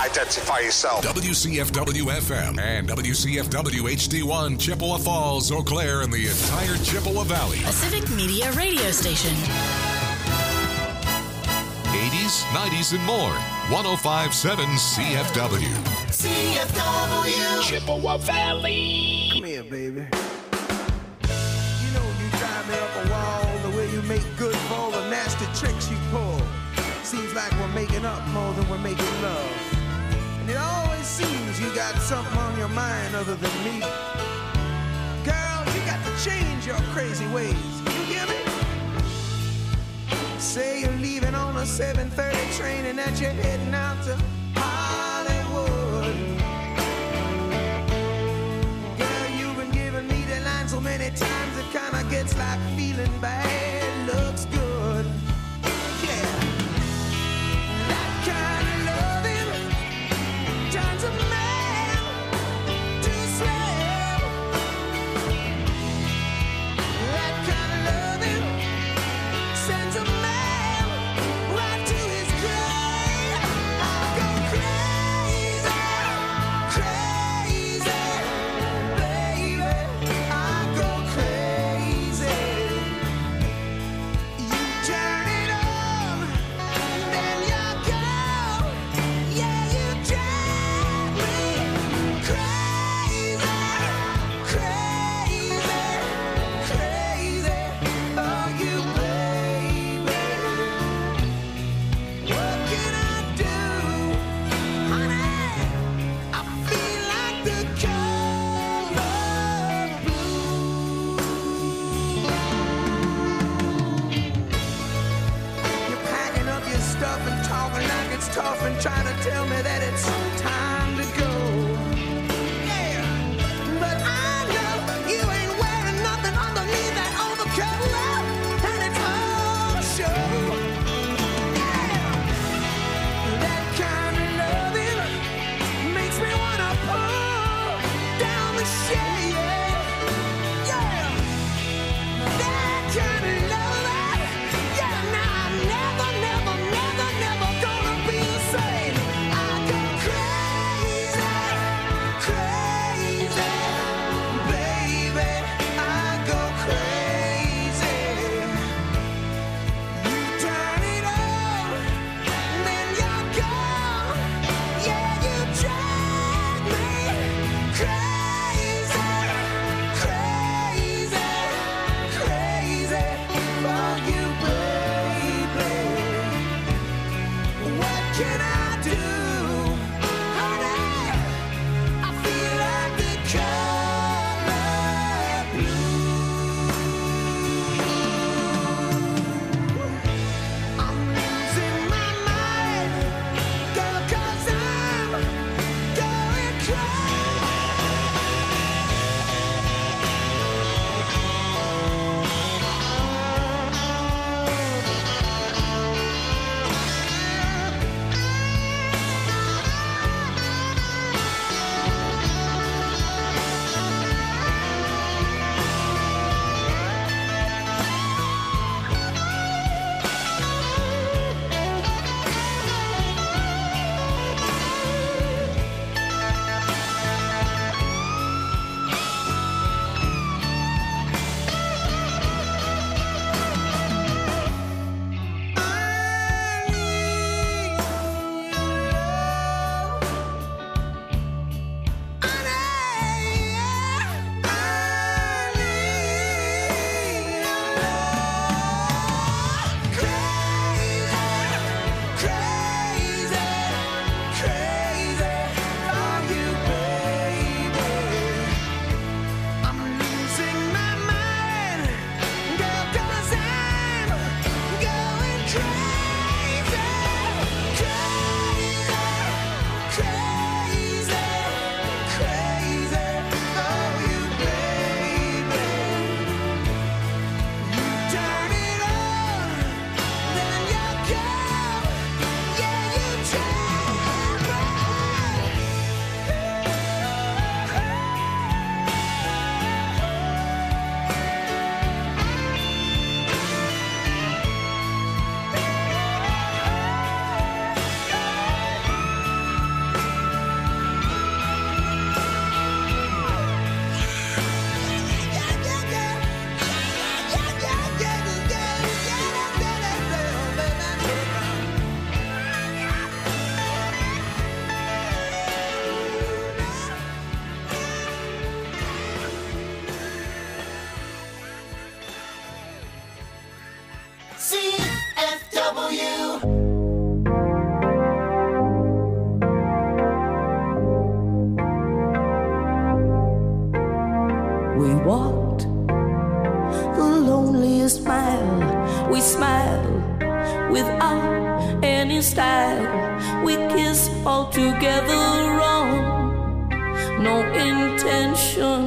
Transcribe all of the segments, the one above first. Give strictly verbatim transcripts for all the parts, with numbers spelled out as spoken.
Identify yourself. W C F W F M and W C F W H D one, Chippewa Falls, Eau Claire, and the entire Chippewa Valley. A Civic Media radio station. eighties, nineties, and more. one oh five point seven C F W. C F W. Chippewa Valley. Come here, baby. You know you drive me up a wall the way you make good for all the nasty tricks you pull. Seems like we're making up more than we're making love. And it always seems you got something on your mind other than me. Girl, you got to change your crazy ways. You hear me? Say you're leaving on a seven thirty train and that you're heading out to Hollywood. Girl, you've been giving me the line so many times it kinda gets like feeling bad looks good. Yeah. That kind of loving turns a man to a slave. That kind of loving sends a man right to his grave. I go crazy, crazy, baby. I go crazy. You turn it on, then you go. Yeah, you drive me crazy, crazy, crazy. Oh, you baby. What can I do, honey? I feel like the color blue. You're packing up your stuff and talking like it's tough and trying to tell me that it's time to go. Yeah, but I know you ain't wearing nothing underneath that overcoat, and it's all show. Yeah, that kind of loving makes me wanna pull down the shade. Yeah, that kind of loving. Yeah, now I'm never, never, never, never gonna be the same. I go crazy. without any style. We kiss all together wrong, no intention.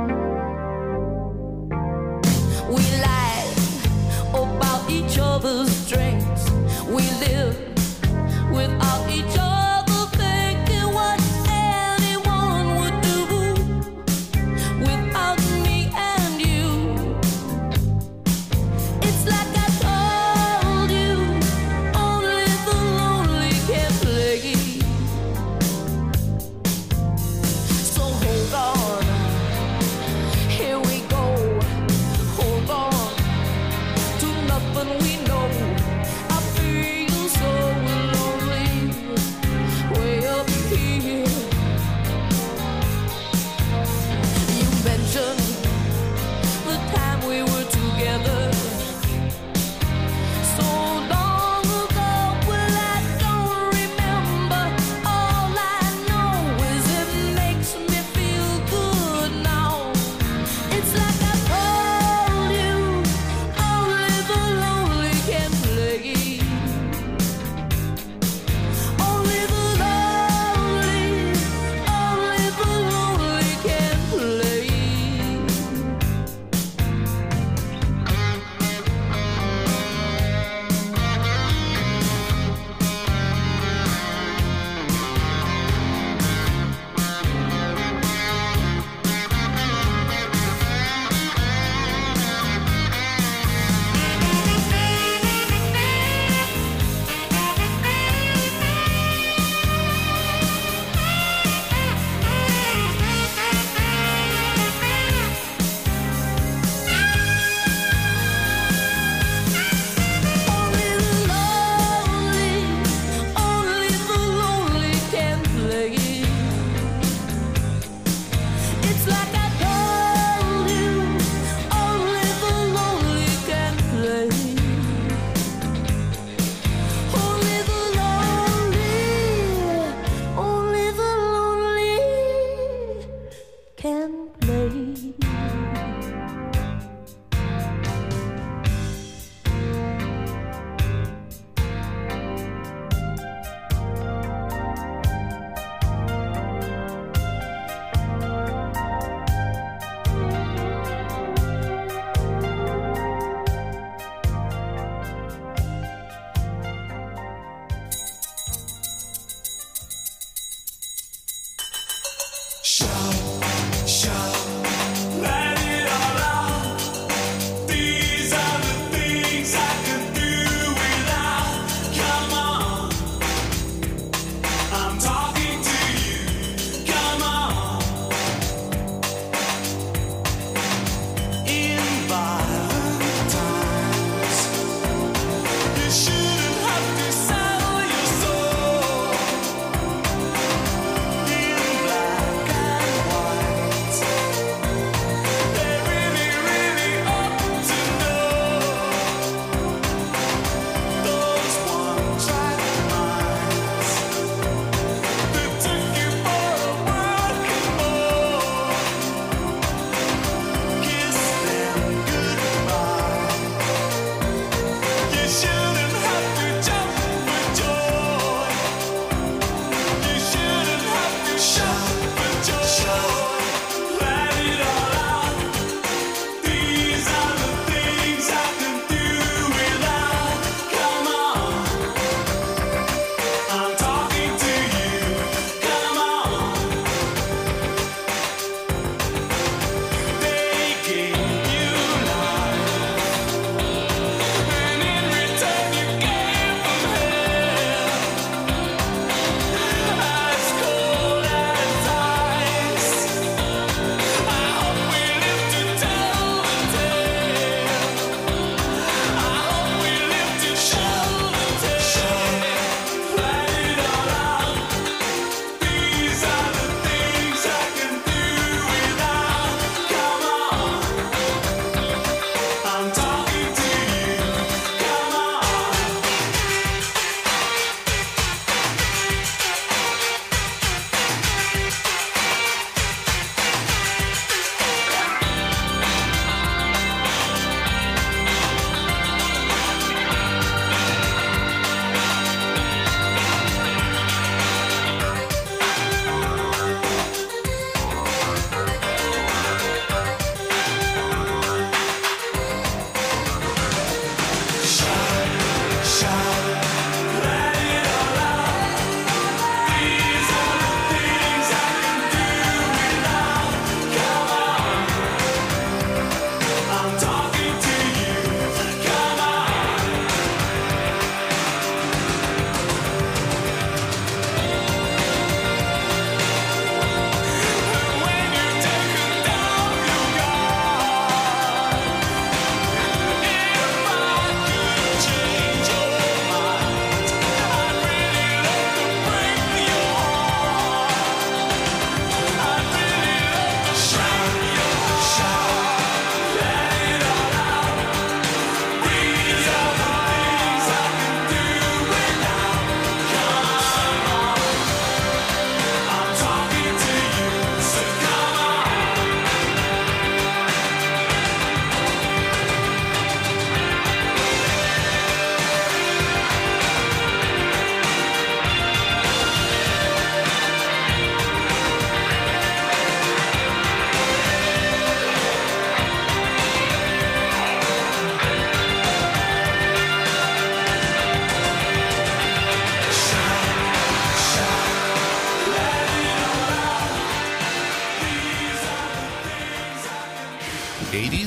We lie about each other's strengths. We live without each other, thinking what anyone would do without me and you. It's like I told you, only the lonely can play. So hold on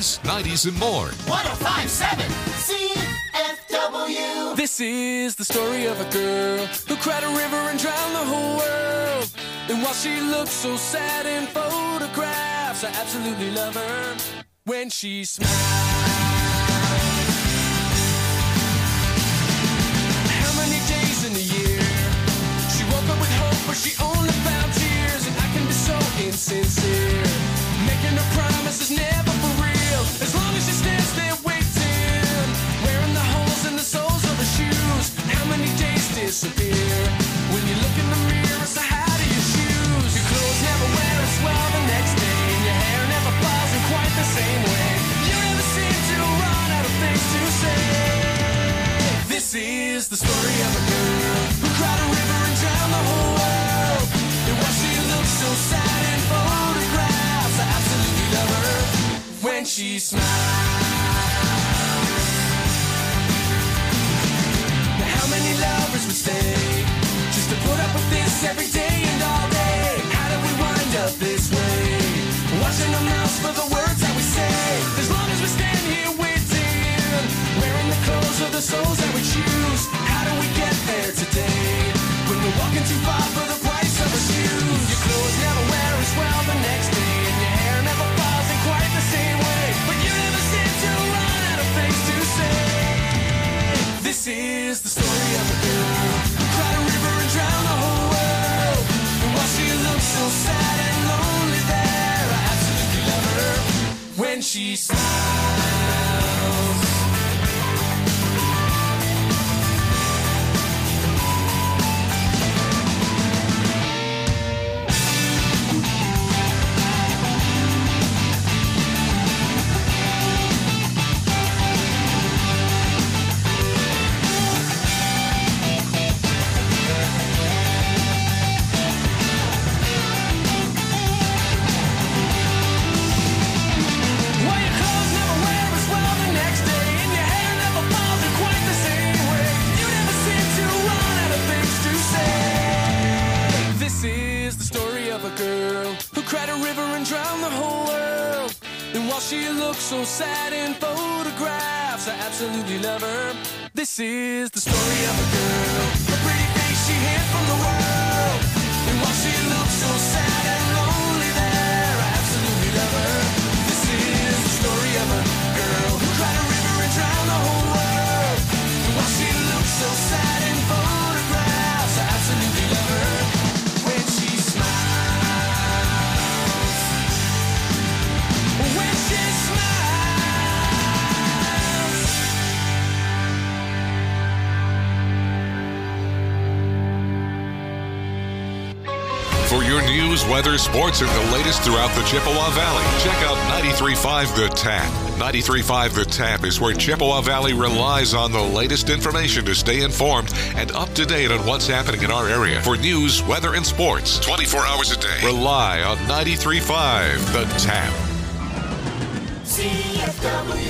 eighties, nineties, and more. one oh five point seven C F W. This is the story of a girl who cried a river and drowned the whole world. And while she looks so sad in photographs, I absolutely love her when she smiles. How many days in a year she woke up with hope, but she only found tears? And I can be so insincere, making her promises never for real. As long as she stands there waiting, wearing the holes in the soles of her shoes. How many days disappear when you look in the mirror? So how do your shoes? Your clothes never wear as well the next day, and your hair never falls in quite the same way. You never seem to run out of things to say. This is the story of a girl who cried a river and drowned the whole world. And while she looks so sad in photographs, I absolutely love her when she smiles. Now how many lovers would stay just to put up with this every day and all day? How did we wind up this way? Watching our mouths for the words that we say. As long as we stand here waiting, wearing the clothes of the souls that we choose. How do we get there today when we're walking too far for the price of our shoes? Your clothes never wear as well the next day, and your hair never falls in quite the same way. But you never seem to run out of things to say. This is the story of a girl who cried a river and drowned the whole world. And while she looks so sad and lonely there, I absolutely love her when she smiles. Well, your clothes never wear as well the next day, and your hair never falls in quite the same way. You never seem to run out of things to say. This is the story of a girl who cried a river and drowned the whole world. And while she looks so sad in photographs, I absolutely love her. This is the story of a girl, the pretty face she hid from the world. And while she looks so sad and lonely there, I absolutely love her. This is the story of a girl who cried a river and drowned the whole world. And while she looks so sad in photographs, I absolutely love her when she smiles. When she smiles. For your news, weather, sports, and the latest throughout the Chippewa Valley, check out ninety-three point five The Tap. ninety-three point five The Tap is where Chippewa Valley relies on the latest information to stay informed and up to date on what's happening in our area. For news, weather, and sports, twenty-four hours a day, rely on ninety-three point five The Tap. C F W.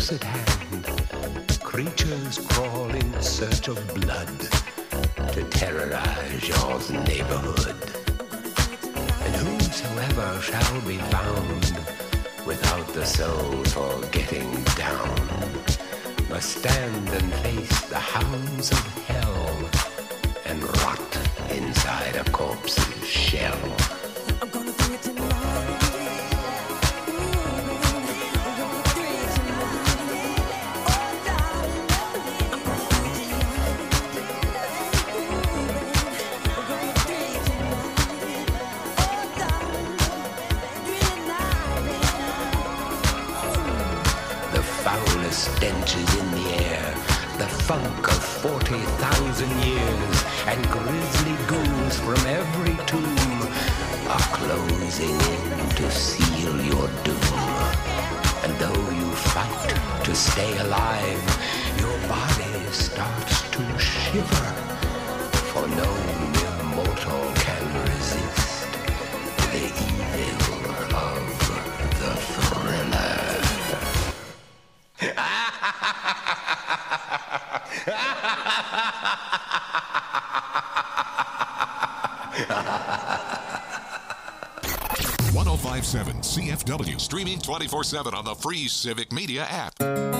close at hand, creatures crawl in search of blood to terrorize your neighborhood. And whosoever shall be found without the soul for getting down must stand and face the hounds of hell and rot inside a corpse's shell. I'm gonna do it tonight. Stench is in the air, the funk of forty thousand years, and grisly ghouls from every tomb are closing in to seal your doom. And though you fight to stay alive, your body starts to shiver, for no mere mortal can resist the evil of the thriller. one oh five point seven C F W, streaming twenty-four seven on the free Civic Media app.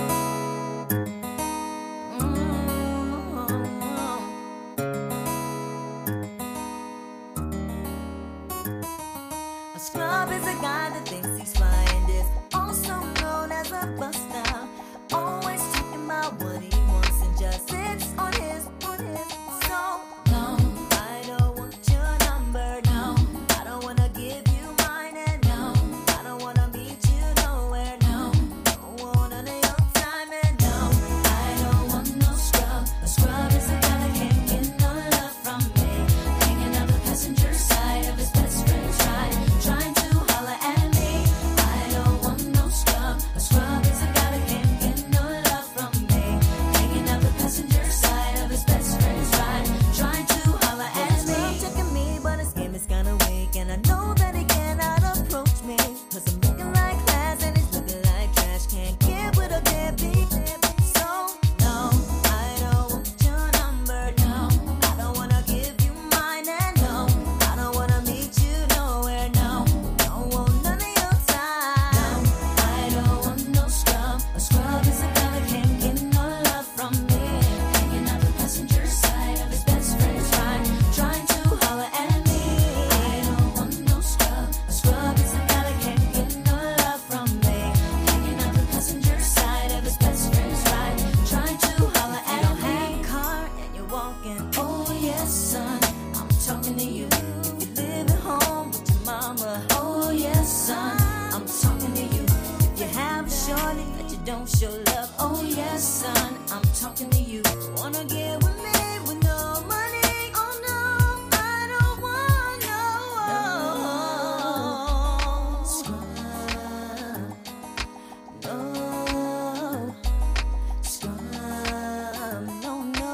A scrub is a guy that thinks he's fly and is also known as a buster. Always talking about what he wants and just sits on his, on his. So, no, I don't want your number, no. I don't wanna give you mine, and no, I don't wanna meet you nowhere, no. Don't want none of your time, and no, I don't want no scrub. A scrub is a guy that can't get no love from me. Hanging out the passenger side of his best friend's ride, trying to holler at me. I don't want no scrub. A scrub is a guy that can't get no love from me. Hanging out the passenger side of his best friend's ride, trying to holler at me. He's checking me, but his game is kinda weak, and I know that he cannot approach me, 'cause I'm looking like class and he's looking like trash. Can't get with a deadbeat. So, no, I don't want your number, no. I don't wanna give you mine, and no, I don't wanna meet you nowhere, no. Don't want none of your time. I don't want no scrub. A scrub is a guy that can't get no love from me. Hanging out the passenger side of his best friend's ride, trying to holler at me. I don't want no scrub. A scrub is a guy that can't get no love from me. Hanging out the passenger side of his best friend's ride, trying to holler at me. You don't have a car and you're walking. Oh yes, son, I'm talking to you. You live at home with your mama. Oh yes, son, I'm talking to you. If you have a shorty that you don't show love. Oh yes, son, I'm talking to you. Wanna get with me with no money? Oh no, I don't want no scrub. No scrub. No, no.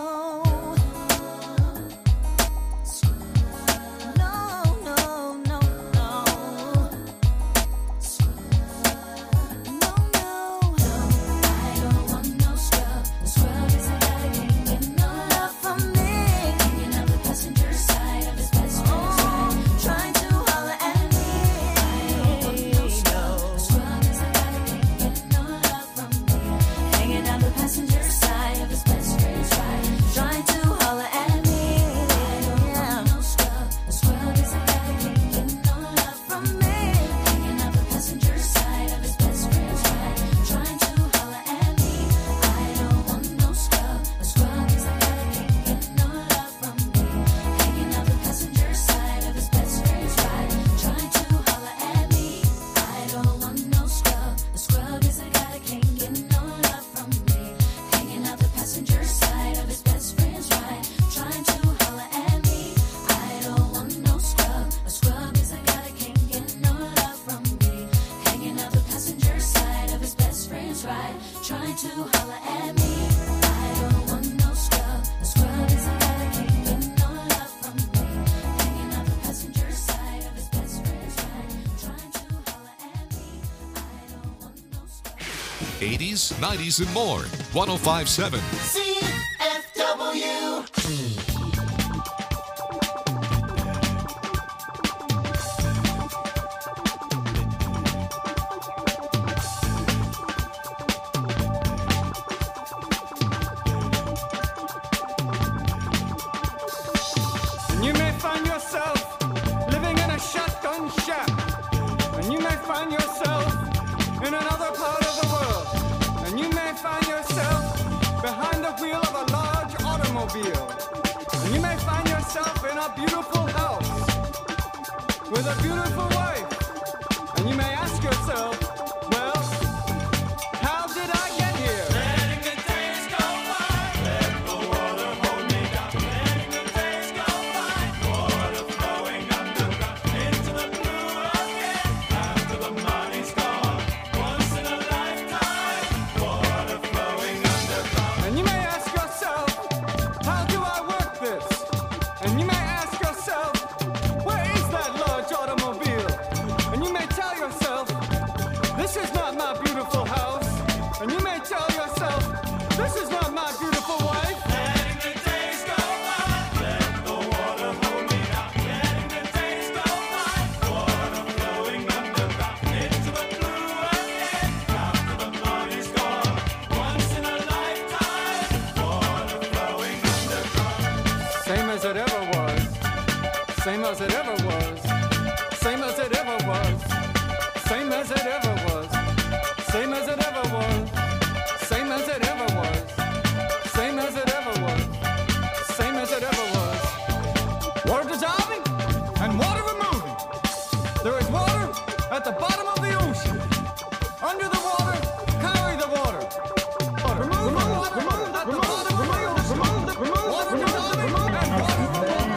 No, no, no, no. No, no. I don't want no scrub. A scrub is a guy that can't get no eighties, nineties, and more. one oh five point seven. C F W. You may find yourself living in a shotgun shack, and you may find yourself in another part of the world, and you may find yourself behind the wheel of a large automobile, and you may find yourself in a beautiful house with a beautiful wife, and you may ask yourself, well, how did I get here? Letting the days go by, let the water hold me down. Letting the days go by, water flowing underground into the blue again. After the money's gone, once in a lifetime, water flowing underground. And you may ask yourself, how do I work this? And you may ask yourself, where is that large automobile? And you may tell yourself, this is not my beautiful house. And you may tell yourself, this is not my beautiful wife. Letting the days go by, let the water hold me down. Letting the days go by, water flowing underground into the blue again. After the money's gone, once in a lifetime, water flowing underground. Same as it ever was, same as it ever was, same as it ever was, same as it ever was, same as it ever was, same as it ever was, same as it ever was, same as it ever was. Water dissolving and water removing. There is water at the bottom of the ocean. Under the water, carry the water. Water. Remove the water, remove at the bottom of the ocean. Remove the water dissolving and water removing.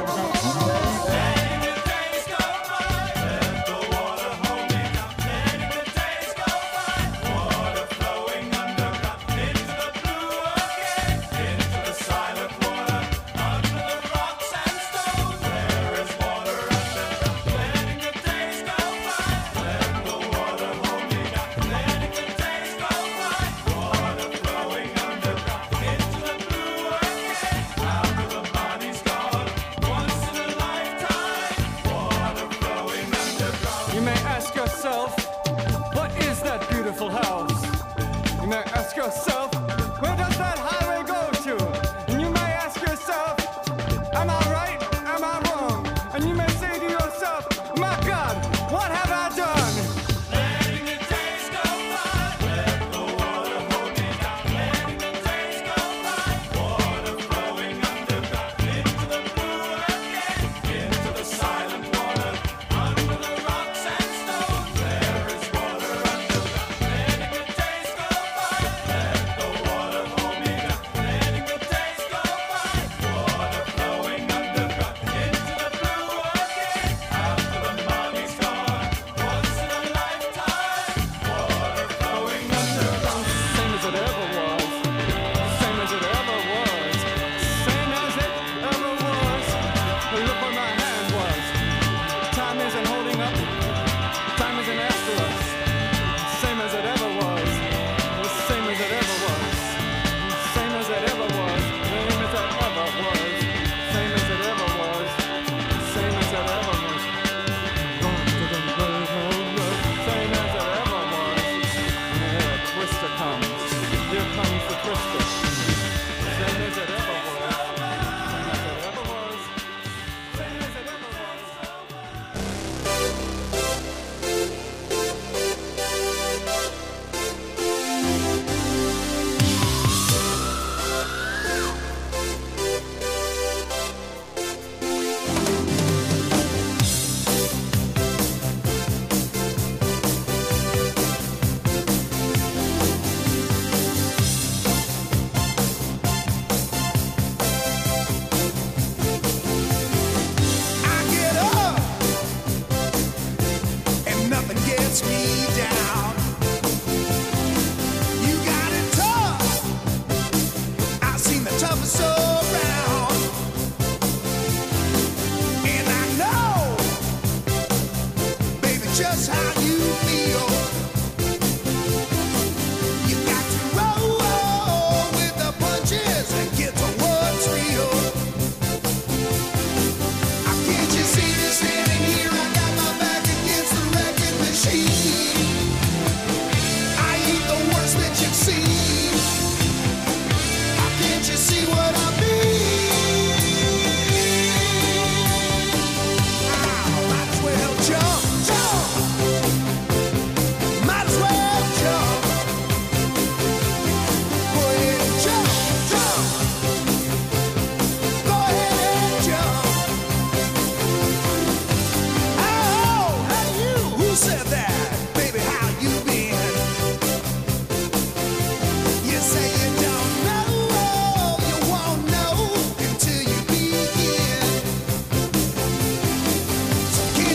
Letting the days go by, let the water hold me down. Letting the days go by, water flowing underground into the blue again, into the silent water, under the rocks and stones. There is water underground. Letting the days go by, let the water hold me down. Letting the days go by, water flowing underground into the blue again. After the body's gone, once in a lifetime, water flowing underground. You may ask yourself, what is that beautiful house? You may ask yourself, where does that highway go to? And you may ask yourself, am I right? Am I wrong? And you may say to yourself, my God, what have I done? Letting the days go by, let the water hold me down. Letting the days go by, water flowing underground into the blue again, into the silent water, under the rocks and stones. There is water underground. Letting the days go by, let the water hold me down. Letting the days go by, water flowing underground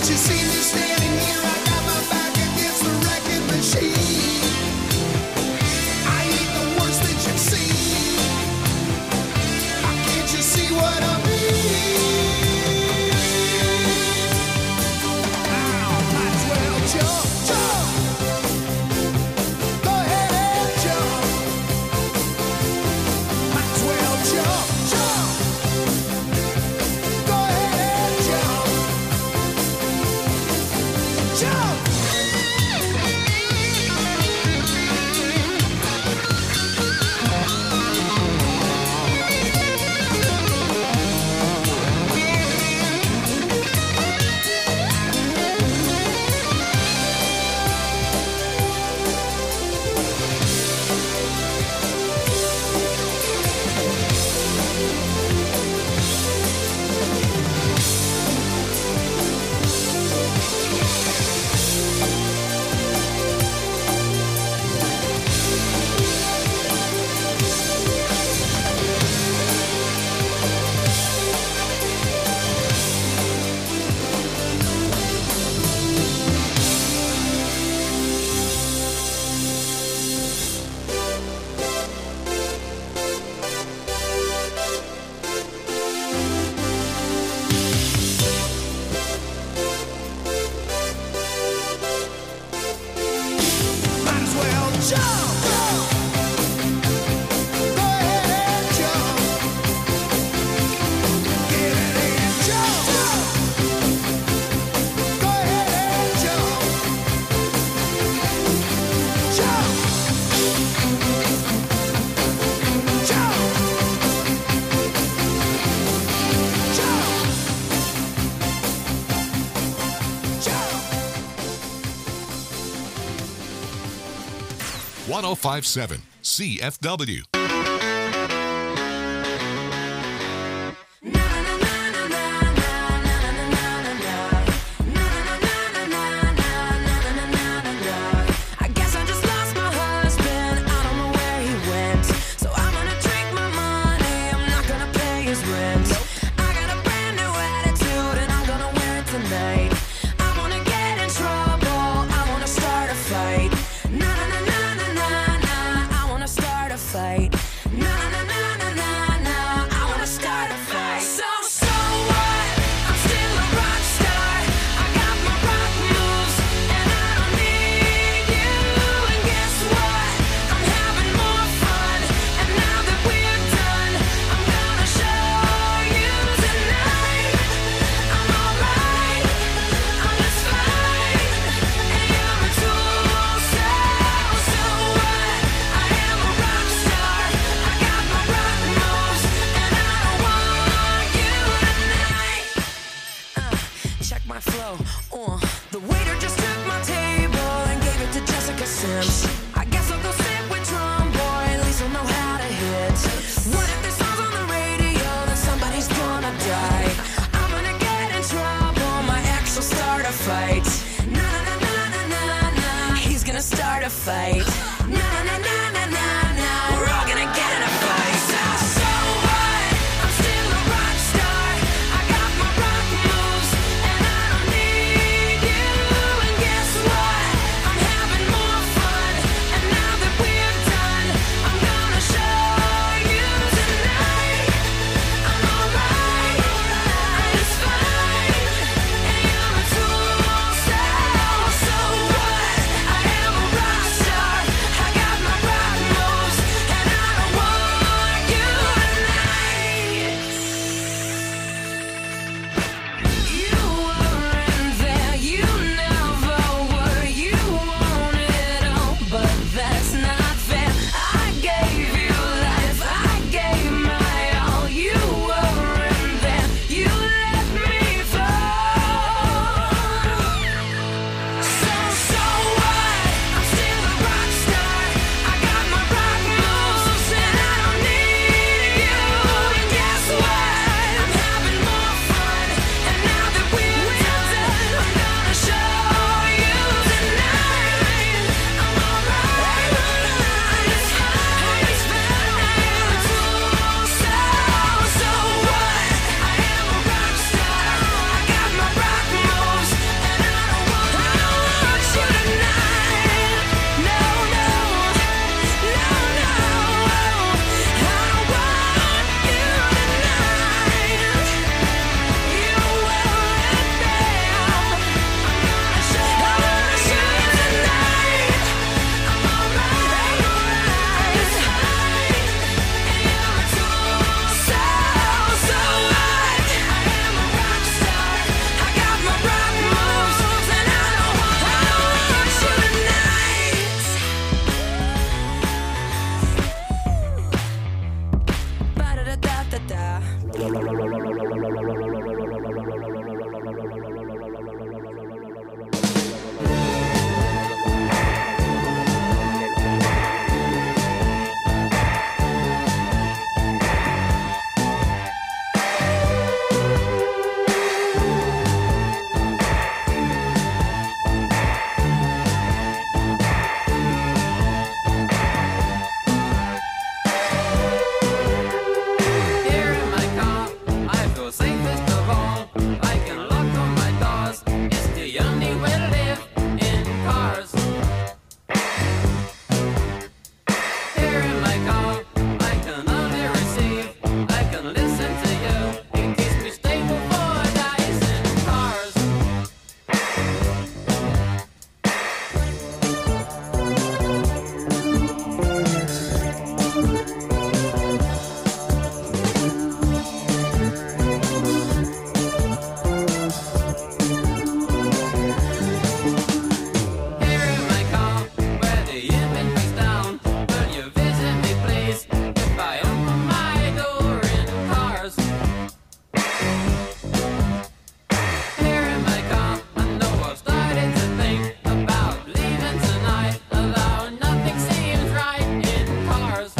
you see me standing here? I got my back against the wrecking machine. I ain't the worst that you've seen. Uh, Can't you see what I mean? Ow, might as well jump, jump. Go ahead and jump. Might as well jump, jump. Go ahead and jump. Jump. Might as well jump. Go ahead and jump. Get it and jump. Go ahead and jump. Jump. Jump. Jump. Jump. ten fifty-seven C F W. I guess I just lost my husband. I don't know where he went. So I'm gonna drink my money. I'm not gonna pay his rent. I got a brand new attitude and I'm gonna wear it tonight. I wanna get in trouble. I wanna start a fight. Na na na na na na na. I wanna start a fight. Na na na na na na. I wanna start a fight. So so what? I'm still a rock star. I got my rock moves and I don't need you. And guess what? I'm having more fun. And now that we're done, I'm gonna show you tonight. I'm alright. I'm just fine. And you're a tool. So so what? I am a rock star. I got my rock moves and I don't want you tonight. Uh, check my flow. Uh, the waiter just took my table and gave it to Jessica Sims. I guess I'll go sit with Drum Boy. At least I'll know how to hit. What if this song's on the radio? Then somebody's gonna die. I'm gonna get in trouble. My ex will start a fight. Na na na na na na na. He's gonna start a fight. Na na na na na na. We're all gonna get in a fight. So so what? I'm still a rock star. I got my rock moves and I don't need you. And guess what? I'm having more fun. And now that we're done, I'm gonna show you tonight. I'm alright. I'm just fine. And you're a tool. So so what? I am a rock star. safest of all. I can lock on my doors. It's the only way to live in cars. Here in my car, I can only receive. I can listen to you. It keeps me stable for days in cars. Here in my car, where the inventory's down. Will you visit me, please? If I open my door in cars. Here in my car, I know I've started to think about leaving tonight. Although nothing seems right in cars.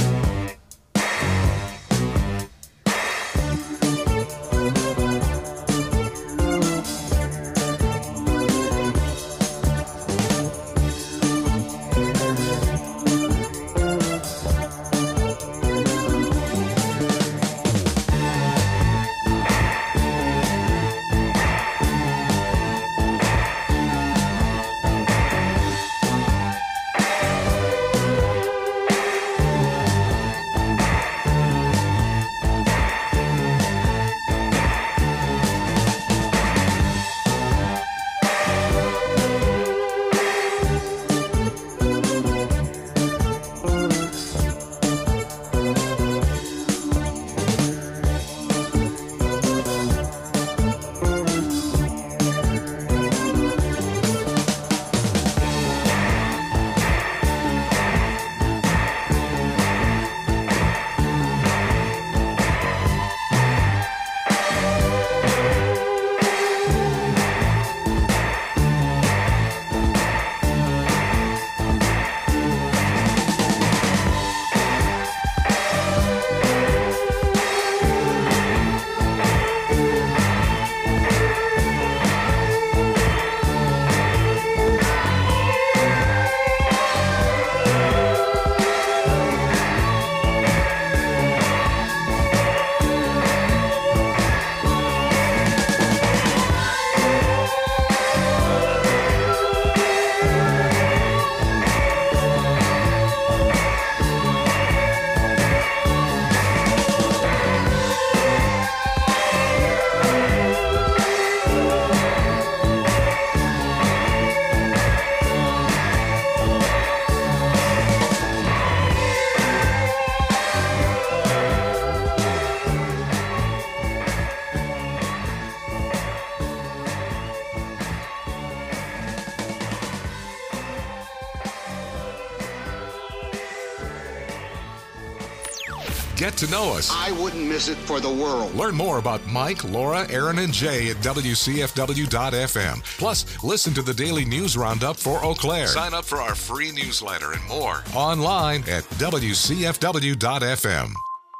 Get to know us. I wouldn't miss it for the world. Learn more about Mike, Laura, Aaron, and Jay at W C F W dot F M. Plus, listen to the daily news roundup for Eau Claire. Sign up for our free newsletter and more online at W C F W dot F M.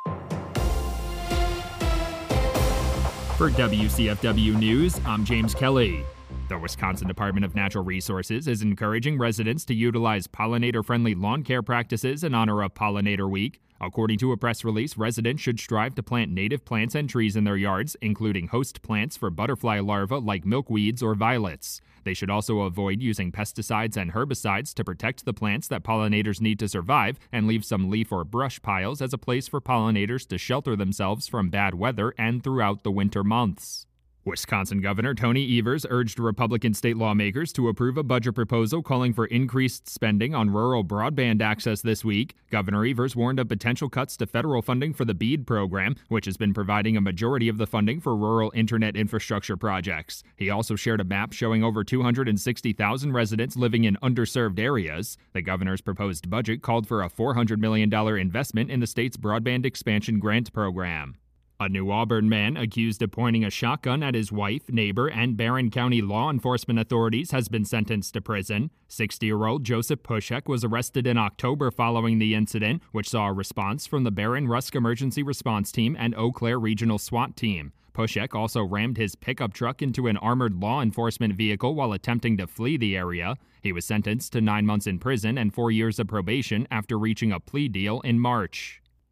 For W C F W News, I'm James Kelly. The Wisconsin Department of Natural Resources is encouraging residents to utilize pollinator-friendly lawn care practices in honor of Pollinator Week. According to a press release, residents should strive to plant native plants and trees in their yards, including host plants for butterfly larvae like milkweeds or violets. They should also avoid using pesticides and herbicides to protect the plants that pollinators need to survive, and leave some leaf or brush piles as a place for pollinators to shelter themselves from bad weather and throughout the winter months. Wisconsin Governor Tony Evers urged Republican state lawmakers to approve a budget proposal calling for increased spending on rural broadband access this week. Governor Evers warned of potential cuts to federal funding for the BEAD program, which has been providing a majority of the funding for rural internet infrastructure projects. He also shared a map showing over two hundred sixty thousand residents living in underserved areas. The governor's proposed budget called for a four hundred million dollars investment in the state's broadband expansion grant program. A New Auburn man accused of pointing a shotgun at his wife, neighbor, and Barron County law enforcement authorities has been sentenced to prison. sixty-year-old Joseph Pushek was arrested in October following the incident, which saw a response from the Barron Rusk Emergency Response Team and Eau Claire Regional SWAT Team. Pushek also rammed his pickup truck into an armored law enforcement vehicle while attempting to flee the area. He was sentenced to nine months in prison and four years of probation after reaching a plea deal in March.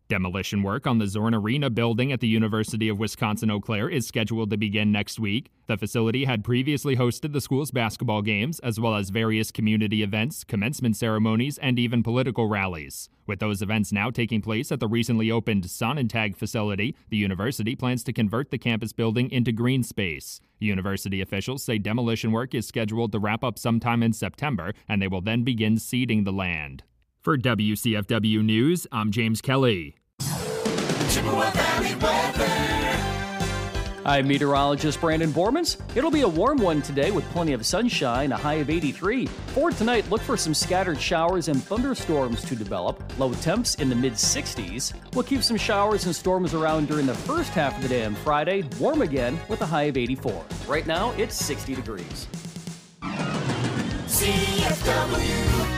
Demolition work on the Zorn Arena building at the University of Wisconsin-Eau Claire is scheduled to begin next week. The facility had previously hosted the school's basketball games, as well as various community events, commencement ceremonies, and even political rallies. With those events now taking place at the recently opened Sonnentag facility, the university plans to convert the campus building into green space. University officials say demolition work is scheduled to wrap up sometime in September, and they will then begin seeding the land. For W C F W News, I'm James Kelly. Chippewa Valley weather. I'm meteorologist Brandon Bormans. It'll be a warm one today with plenty of sunshine, a high of eighty-three. For tonight, look for some scattered showers and thunderstorms to develop. Low temps in the mid sixties. We'll keep some showers and storms around during the first half of the day on Friday. Warm again with a high of eighty-four. Right now, it's sixty degrees. C F W.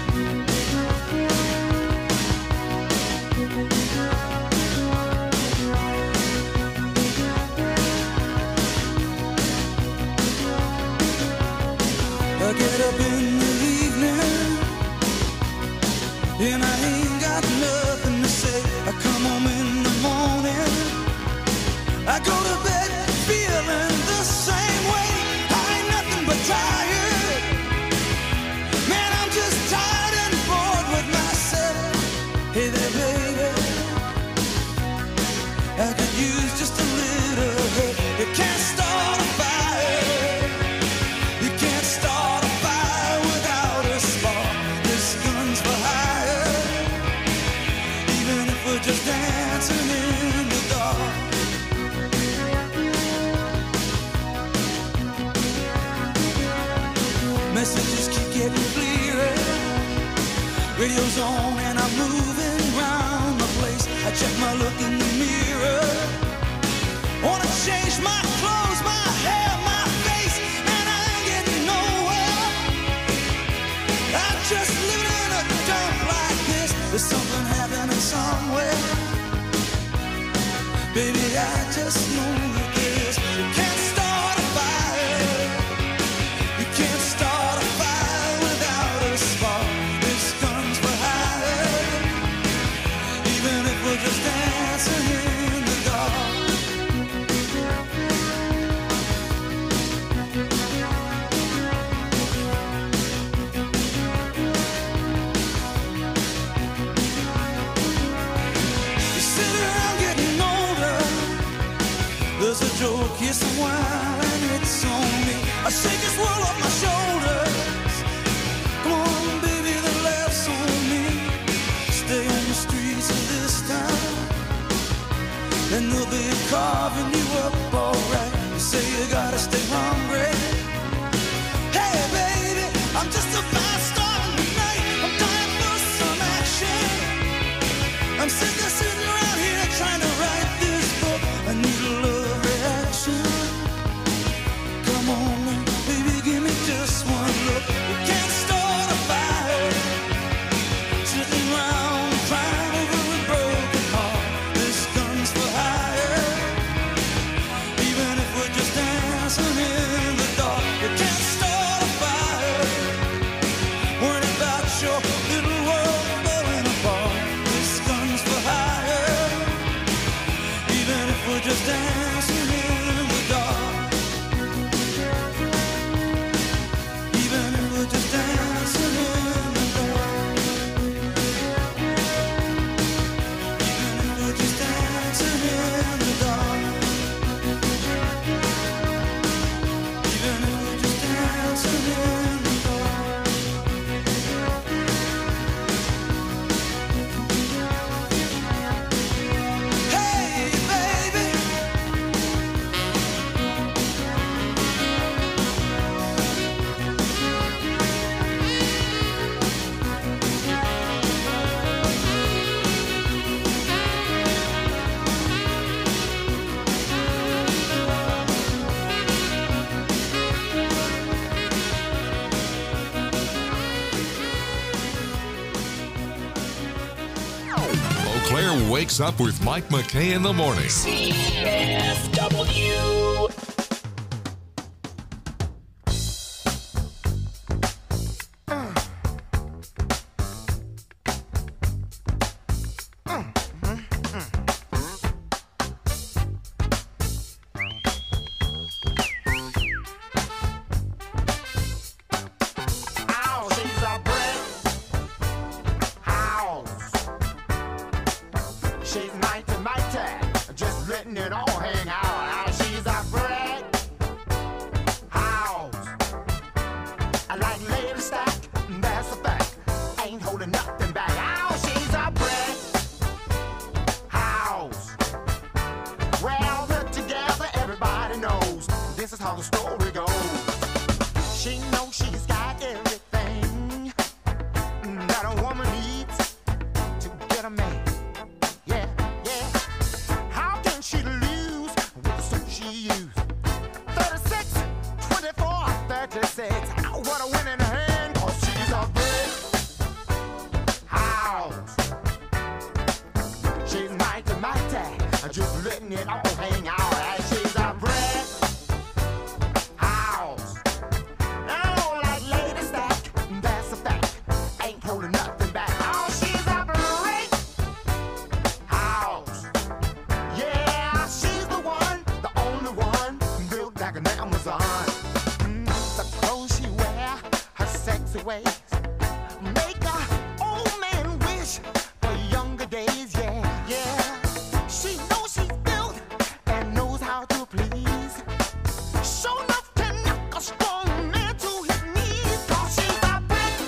I get up in the evening and I ain't got nothing to say. I come home in the morning, I go to bed feeling the same way. I ain't nothing but tired. Man, I'm just tired and bored with myself. Hey there, baby, I could use just a little help. You can't start a fire. You can't start a fire without a spark. This gun's for hire. Even if we're just dancing in the dark. Messages keep getting clearer. Radio's on and I'm moving around the place. I check my look in the mirror. Wanna change my clothes, my hair, my face, and I ain't getting nowhere. I'm just living in a dump like this. There's something happening somewhere. Baby, I just know that this. You can't start a fire. You can't start a fire without a spark. This gun's for hire. Even if we're just dancing in the dark. You sit around getting older. There's a joke, here's some wine, and it's on me. I shake this world off my shoulders. Come on, baby, the laughs on me. Stay on the streets of this town, and they'll be carving you up alright. You say you gotta stay hungry. Hey, baby, I'm just a fast star tonight. I'm dying for some action. I'm sitting there, sitting around here trying to write this book. I need a love reaction. Come on, baby, give me just one look. You can't start a fire. Sitting around crying over a broken heart. This gun's for hire. Even if we're just dancing in the dark. You can't start a fire. Worrying about your little world falling apart. This gun's for hire. Even if we're just dancing in the dark. Even if we're just dancing in the dark. Even if we're just dancing in the dark. Even if we're just dancing in the dark. Hey, baby. Eau Claire wakes up with Mike McKay in the morning. C F W. Uh, uh, is how the story goes. She knows she's got everything that a woman needs to get a man. Yeah, yeah. How can she lose with the suit she used? thirty-six, twenty-four, thirty-six. What a winning hand, cause she's a brick house. She's mighty, mighty, just letting it all hang out. And she's a brick house. Now, like Lady Stack, that's a fact. Ain't holding nothing back. Oh, she's a brick house. Yeah, she's the one, the only one, built like an Amazon. Mm, the clothes she wear, her sexy ways, make a old man wish for younger days. Yeah, yeah. She knows she's built and knows how to please. Show enough to knock a strong man to his knees. Cause she's a brick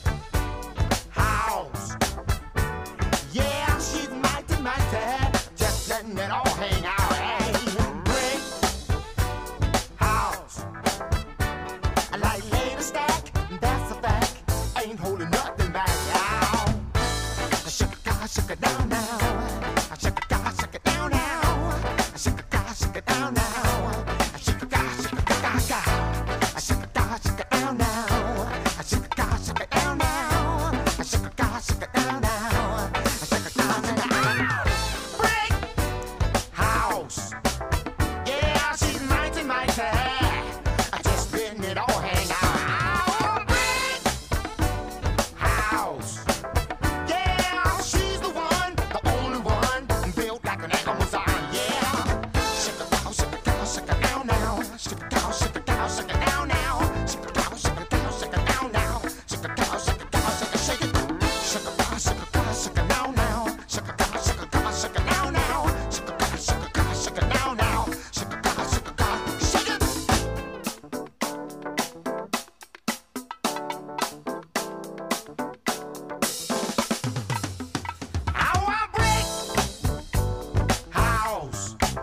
house. Yeah, she's mighty, mighty, just letting it all hang out. Hey, brick house. Like Lady Stack, that's a fact. Ain't holding nothing back. Ow. Shake it, God, shake it down now. Shake it, God, shake it down now. Shake it, God, shake it down now. Shake it, God, shake it, God, God. Shake it, God, shake it down now. Shake it, God, shake it down now. Shake it, God, shake it down now. Shake it, God, shake it down. Brick house. Yeah, she's mighty, mighty. Just letting it all hang out. Brick house. Yeah, she's the one, the only one, built like an Amazon. Yeah. Shake it down, shake it down, shake it down now. Shake it down, shake it down, shake it down now. Shake it down, shake it down, shake it down now. Shake it down, shake it down, shake it, shake it. Shake it down, shake it down, shake it down now. Shake it down, shake it down, shake it down now. Shake it down, shake it down, shake it down now. Shake it down, shake it down, shake it. I want brick house.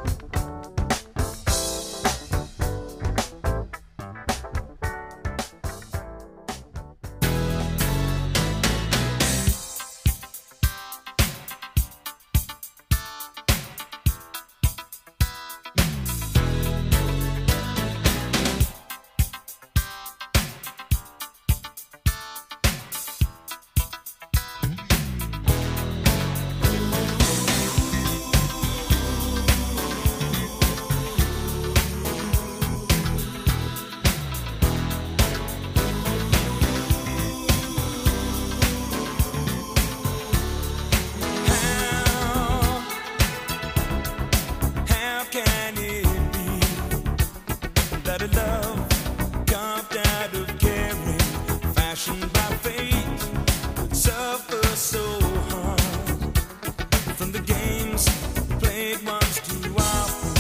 How can it be that a love carved out of caring, fashioned by fate, suffers so hard from the games played once too often,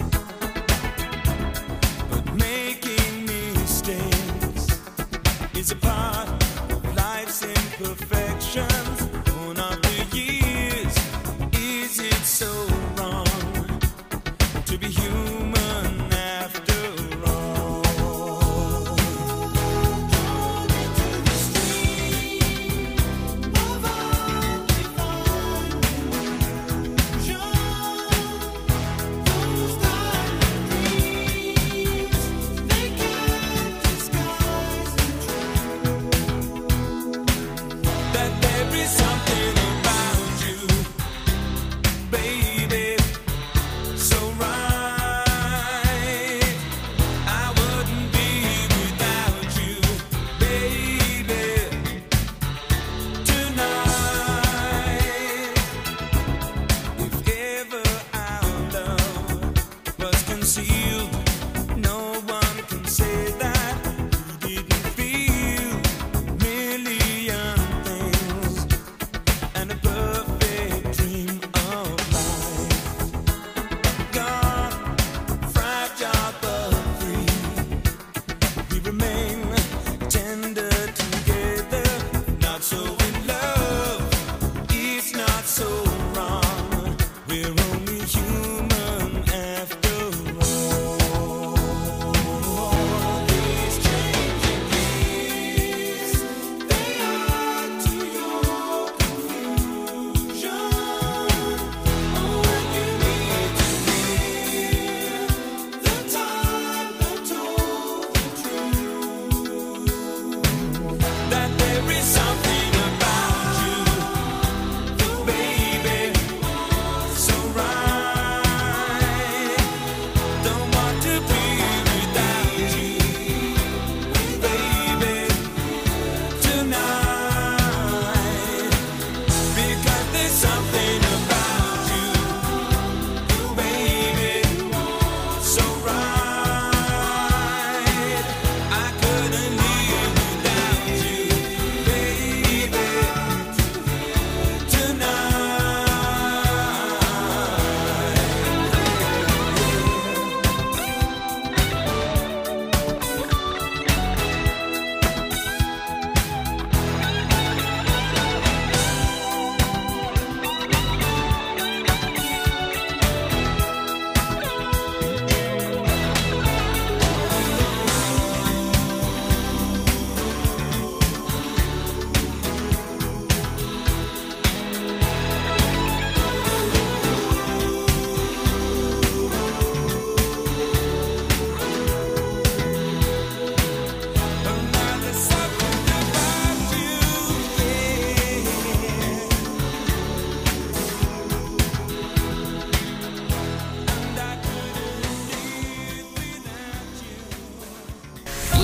but making mistakes is a part of life's imperfections. Born after years, is it so wrong to be human after all? Drawn into the stream of our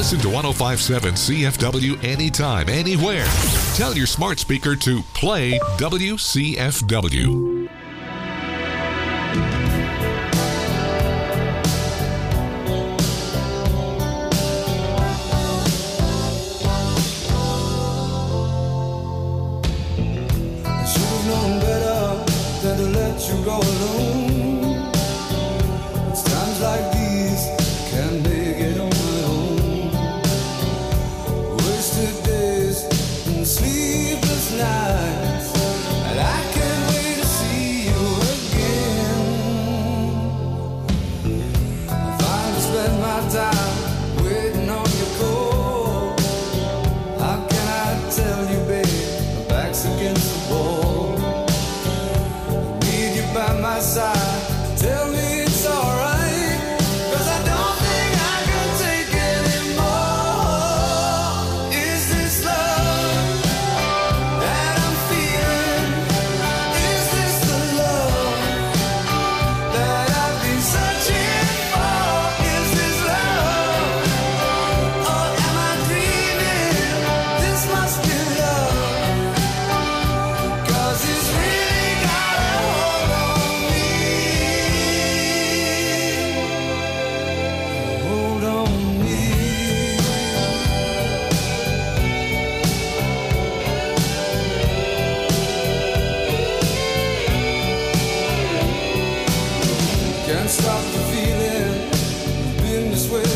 Listen to one oh five point seven C F W anytime, anywhere. Tell your smart speaker to play W C F W. You go alone. It's times like these can't make it on my own. Wasted days and sleepless nights, and I can't wait to see you again. I finally spend my time waiting on your call. How can I tell you, babe, my back's against the wall? By my side, tell me it's alright, 'cause I don't think I can take anymore. Is this love that I'm feeling? Is this the love that I've been searching for? Is this love, or am I dreaming? This must be love, 'cause it's really got a hold on. Can't stop the feeling, been this way